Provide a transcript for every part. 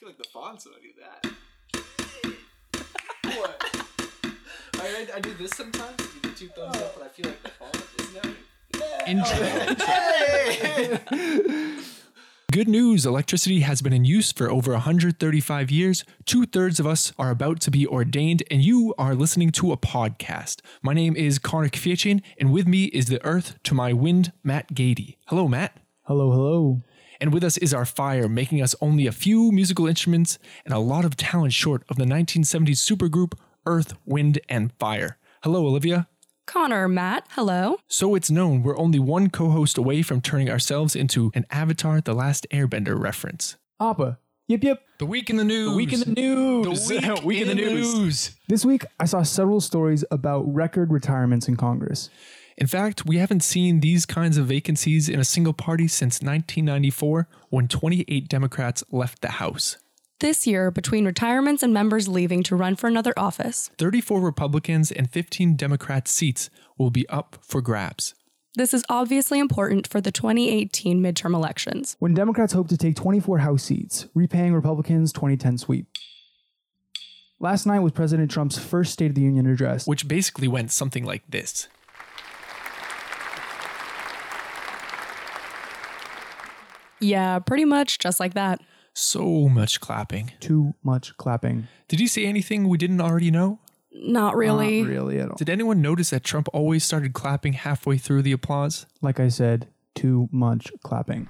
feel like the fonts when I do that. What? I do this sometimes. I do the two thumbs up, but I feel like the font. Isn't that Intro. Good news, electricity has been in use for over 135 years. 2/3 of us are about to be ordained, and you are listening to a podcast. My name is Connor Kfiechin, and with me is the earth to my wind, Matt Gady. Hello, Matt. Hello. And with us is our fire, making us only a few musical instruments and a lot of talent short of the 1970s supergroup Earth, Wind, and Fire. Hello, Olivia. Connor, Matt, hello. So it's known we're only one co-host away from turning ourselves into an Avatar The Last Airbender reference. Appa. Yep. The week in the news. The week in the news. The week in the news. This week, I saw several stories about record retirements in Congress. In fact, we haven't seen these kinds of vacancies in a single party since 1994, when 28 Democrats left the House. This year, between retirements and members leaving to run for another office, 34 Republicans and 15 Democrat seats will be up for grabs. This is obviously important for the 2018 midterm elections, when Democrats hope to take 24 House seats, repaying Republicans' 2010 sweep. Last night was President Trump's first State of the Union address, Which basically went something like this. Yeah, pretty much just like that. So much clapping. Too much clapping. Did he say anything we didn't already know? Not really. Not really at all. Did anyone notice that Trump always started clapping halfway through the applause? Like I said, too much clapping.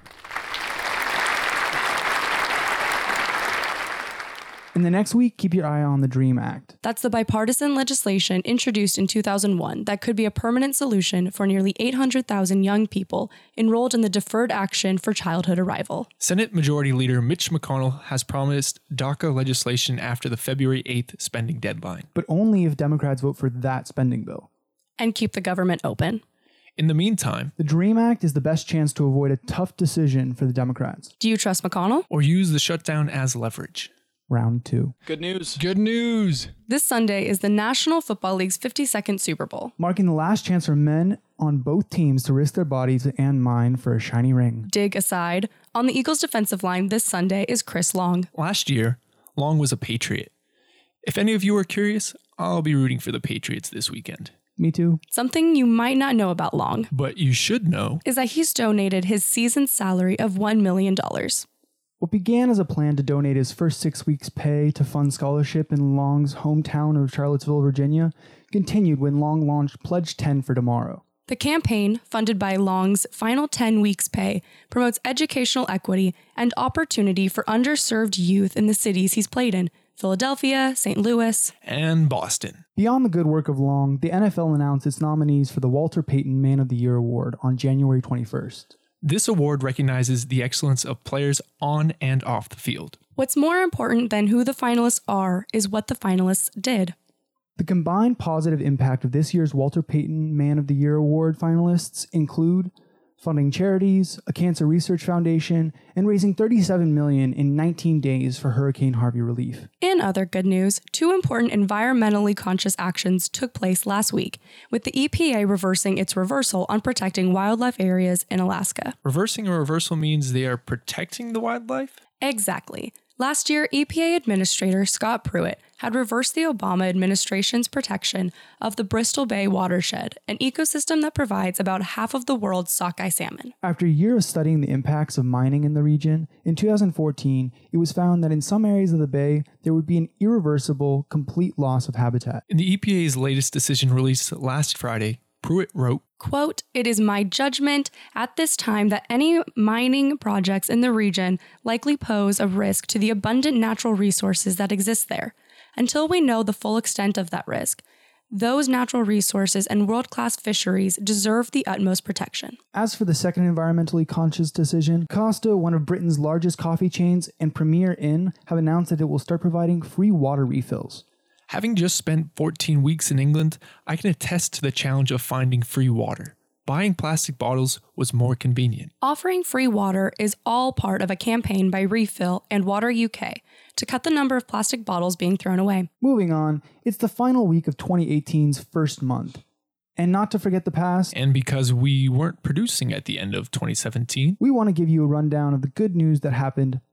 In the next week, keep your eye on the DREAM Act. That's the bipartisan legislation introduced in 2001 that could be a permanent solution for nearly 800,000 young people enrolled in the Deferred Action for Childhood Arrival. Senate Majority Leader Mitch McConnell has promised DACA legislation after the February 8th spending deadline. But only if Democrats vote for that spending bill. And keep the government open. In the meantime, The DREAM Act is the best chance to avoid a tough decision for the Democrats. Do you trust McConnell? or use the shutdown as leverage. Round 2. Good news. Good news! This Sunday is the National Football League's 52nd Super Bowl. Marking the last chance for men on both teams to risk their bodies and mind for a shiny ring. Dig aside, on the Eagles' defensive line this Sunday is Chris Long. Last year, Long was a Patriot. If any of you are curious, I'll be rooting for the Patriots this weekend. Me too. Something you might not know about Long But you should know. is that he's donated his season's salary of $1 million. What began as a plan to donate his first 6 weeks' pay to fund scholarship in Long's hometown of Charlottesville, Virginia, continued when Long launched Pledge 10 for Tomorrow. The campaign, funded by Long's final 10 weeks' pay, promotes educational equity and opportunity for underserved youth in the cities he's played in: Philadelphia, St. Louis, And Boston. Beyond the good work of Long, the NFL announced its nominees for the Walter Payton Man of the Year Award on January 21st. This award recognizes the excellence of players on and off the field. What's more important than who the finalists are is what the finalists did. The combined positive impact of this year's Walter Payton Man of the Year Award finalists include funding charities, a cancer research foundation, and raising $37 million in 19 days for Hurricane Harvey relief. In other good news, 2 important environmentally conscious actions took place last week, with the EPA reversing its reversal on protecting wildlife areas in Alaska. Reversing a reversal means they are protecting the wildlife? Exactly. Last year, EPA Administrator Scott Pruitt had reversed the Obama administration's protection of the Bristol Bay watershed, an ecosystem that provides about half of the world's sockeye salmon. After a year of studying the impacts of mining in the region, in 2014, it was found that in some areas of the bay, there would be an irreversible, complete loss of habitat. In the EPA's latest decision released last Friday, Pruitt wrote, Quote, "It is my judgment at this time that any mining projects in the region likely pose a risk to the abundant natural resources that exist there. Until we know the full extent of that risk, those natural resources and world-class fisheries deserve the utmost protection." As for the second environmentally conscious decision, Costa, one of Britain's largest coffee chains, and Premier Inn have announced that it will start providing free water refills. Having just spent 14 weeks in England, I can attest to the challenge of finding free water. Buying plastic bottles was more convenient. Offering free water is all part of a campaign by Refill and Water UK to cut the number of plastic bottles being thrown away. Moving on, it's the final week of 2018's first month. And not to forget the past, And because we weren't producing at the end of 2017, we want to give you a rundown of the good news that happened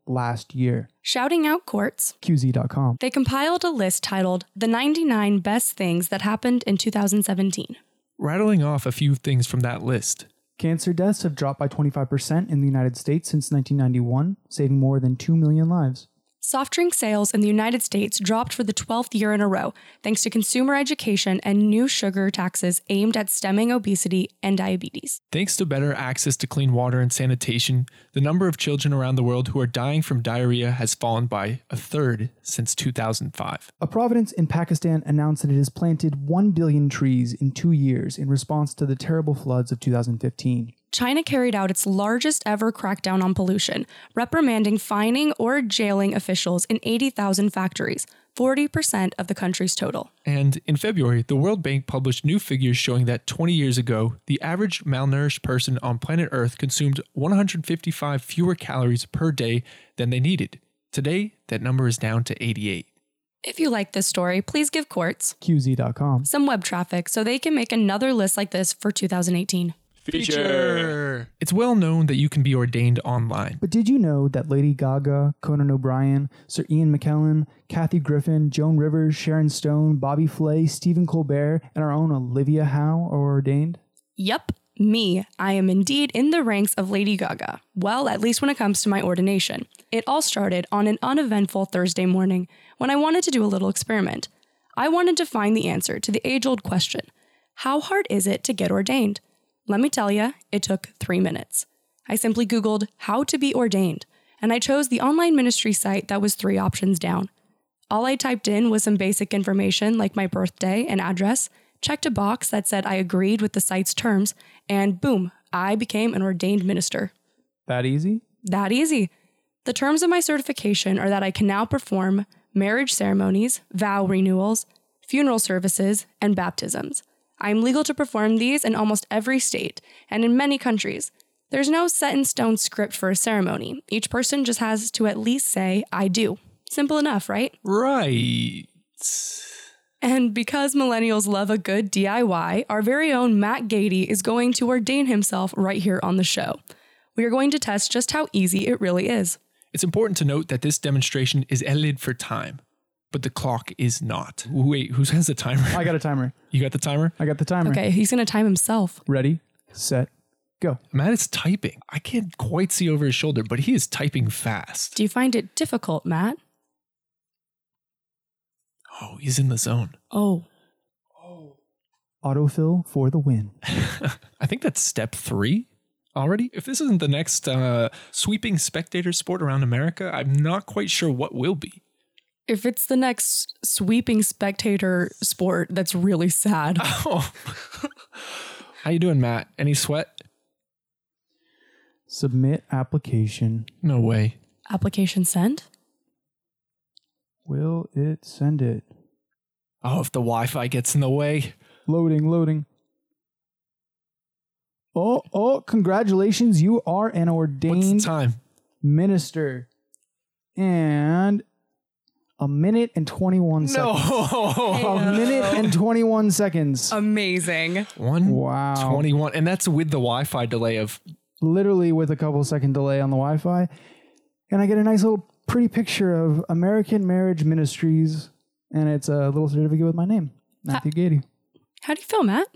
last year. Shouting out Quartz, QZ.com. they compiled a list titled The 99 Best Things That Happened in 2017. Rattling off a few things from that list. Cancer deaths have dropped by 25% in the United States since 1991, saving more than 2 million lives. Soft drink sales in the United States dropped for the 12th year in a row, thanks to consumer education and new sugar taxes aimed at stemming obesity and diabetes. Thanks to better access to clean water and sanitation, the number of children around the world who are dying from diarrhea has fallen by a third since 2005. A province in Pakistan announced that it has planted 1 billion trees in 2 years in response to the terrible floods of 2015. China carried out its largest ever crackdown on pollution, reprimanding, fining, or jailing officials in 80,000 factories, 40% of the country's total. And in February, the World Bank published new figures showing that 20 years ago, the average malnourished person on planet Earth consumed 155 fewer calories per day than they needed. Today, that number is down to 88. If you like this story, please give Quartz QZ.com. some web traffic so they can make another list like this for 2018. Feature! It's well known that you can be ordained online. But did you know that Lady Gaga, Conan O'Brien, Sir Ian McKellen, Kathy Griffin, Joan Rivers, Sharon Stone, Bobby Flay, Stephen Colbert, and our own Olivia Howe are ordained? Yup, me. I am indeed in the ranks of Lady Gaga. Well, at least when it comes to my ordination. It all started on an uneventful Thursday morning when I wanted to do a little experiment. I wanted to find the answer to the age-old question, how hard is it to get ordained? Let me tell you, it took 3 minutes. I simply Googled how to be ordained, and I chose the online ministry site that was 3 options down. All I typed in was some basic information like my birthday and address, checked a box that said I agreed with the site's terms, and boom, I became an ordained minister. That easy? That easy. The terms of my certification are that I can now perform marriage ceremonies, vow renewals, funeral services, and baptisms. I am legal to perform these in almost every state and in many countries. There's no set-in-stone script for a ceremony. Each person just has to at least say, I do. Simple enough, right? Right. And because millennials love a good DIY, our very own Matt Gady is going to ordain himself right here on the show. We are going to test just how easy it really is. It's important to note that this demonstration is edited for time, but the clock is not. Wait, who has the timer? I got a timer. You got the timer? I got the timer. Okay, he's going to time himself. Ready, set, go. Matt is typing. I can't quite see over his shoulder, but he is typing fast. Do you find it difficult, Matt? Oh, he's in the zone. Oh. Autofill for the win. I think that's step 3 already. If this isn't the next sweeping spectator sport around America, I'm not quite sure what will be. If it's the next sweeping spectator sport, that's really sad. Oh. How you doing, Matt? Any sweat? Submit application. No way. Application sent? Will it send it? Oh, if the Wi-Fi gets in the way. Loading. Oh, congratulations. You are an What's ordained the time? minister. And a minute and 21 seconds. No. A minute and 21 seconds. Amazing. 1:21, and that's with the Wi-Fi delay of. Literally with a couple second delay on the Wi-Fi. And I get a nice little pretty picture of American Marriage Ministries. And it's a little certificate with my name, Matthew Gady. How do you feel, Matt?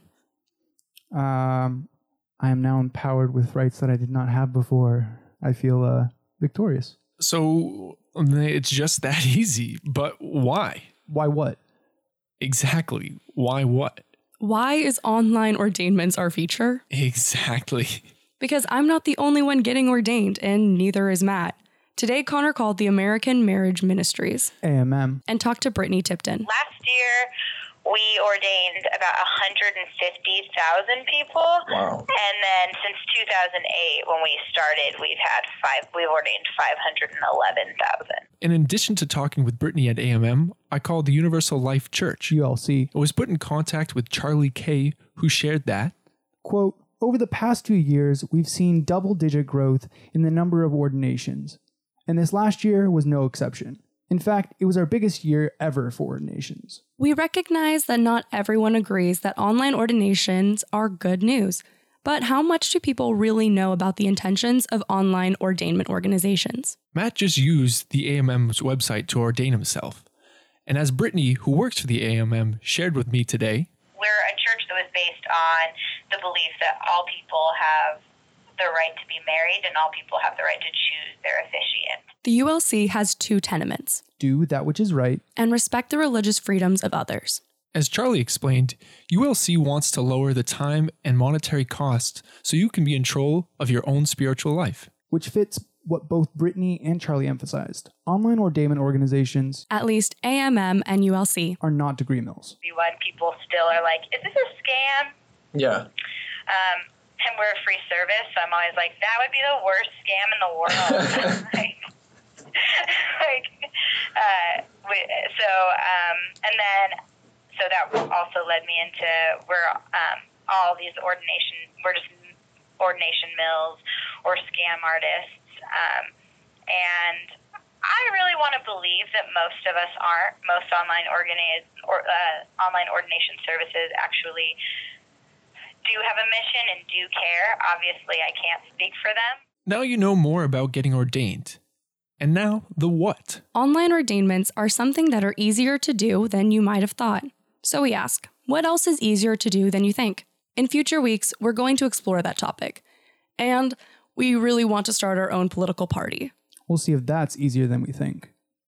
I am now empowered with rights that I did not have before. I feel victorious. So it's just that easy, but why? Why what? Exactly. Why what? Why is online ordainments our feature? Exactly. Because I'm not the only one getting ordained, and neither is Matt. Today, Connor called the American Marriage Ministries AMM. and talked to Brittany Tipton. Last year, we ordained about 150,000 people. Wow. And then since 2008, when we started, we've ordained 511,000. In addition to talking with Brittany at AMM, I called the Universal Life Church. ULC. I was put in contact with Charlie Kay, who shared that. Quote, over the past 2 years, we've seen double-digit growth in the number of ordinations. And this last year was no exception. In fact, it was our biggest year ever for ordinations. We recognize that not everyone agrees that online ordinations are good news, But how much do people really know about the intentions of online ordainment organizations? Matt just used the AMM's website to ordain himself. And as Brittany, who works for the AMM, shared with me today, we're a church that was based on the belief that all people have the right to be married and all people have the right to choose their officiant. The ULC has 2 tenements. Do that which is right. And respect the religious freedoms of others. As Charlie explained, ULC wants to lower the time and monetary costs so you can be in control of your own spiritual life. Which fits what both Brittany and Charlie emphasized. Online ordainment organizations, at least AMM and ULC, are not degree mills. When people still are like, is this a scam? Yeah. And we're a free service, so I'm always like, that would be the worst scam in the world. So that also led me into all these we're just ordination mills or scam artists. And I really want to believe that most of us aren't. Most online ordination services actually do have a mission and do care. Obviously, I can't speak for them. Now you know more about getting ordained. And now, the what? Online ordainments are something that are easier to do than you might have thought. So we ask, what else is easier to do than you think? In future weeks, we're going to explore that topic. And we really want to start our own political party. We'll see if that's easier than we think.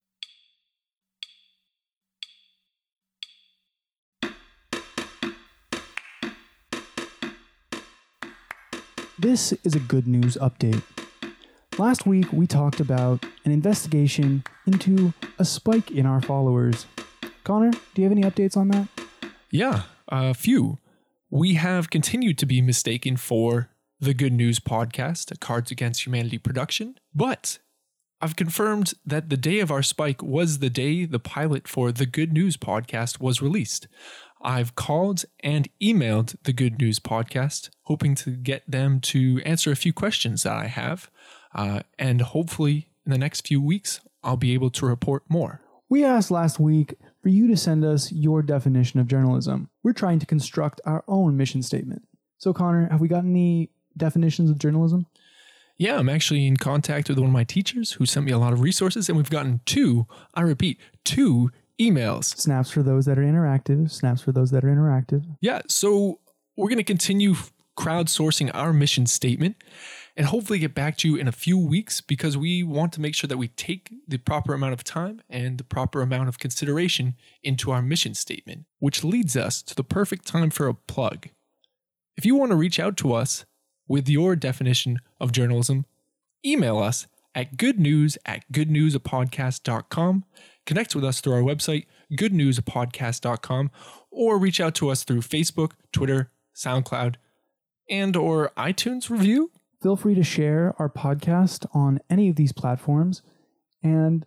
This is a good news update. Last week, we talked about an investigation into a spike in our followers. Connor, do you have any updates on that? Yeah, a few. We have continued to be mistaken for the Good News Podcast, a Cards Against Humanity production, but I've confirmed that the day of our spike was the day the pilot for the Good News Podcast was released. I've called and emailed the Good News Podcast, hoping to get them to answer a few questions that I have, and hopefully in the next few weeks, I'll be able to report more. We asked last week for you to send us your definition of journalism. We're trying to construct our own mission statement. So Connor, have we got any definitions of journalism? Yeah, I'm actually in contact with one of my teachers who sent me a lot of resources, and we've gotten 2 emails. Snaps for those that are interactive. Yeah, so we're going to continue crowdsourcing our mission statement and hopefully get back to you in a few weeks because we want to make sure that we take the proper amount of time and the proper amount of consideration into our mission statement, which leads us to the perfect time for a plug. If you want to reach out to us with your definition of journalism, email us at goodnews@goodnewsapodcast.com, connect with us through our website, goodnewsapodcast.com, or reach out to us through Facebook, Twitter, SoundCloud, and or iTunes review. Feel free to share our podcast on any of these platforms. And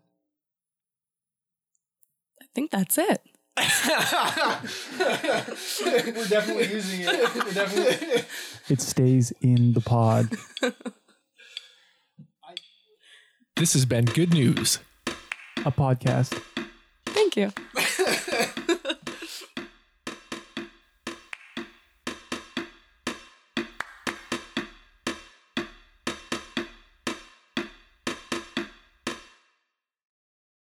I think that's it. We're definitely using it. It stays in the pod. This has been Good News, a podcast. Thank you.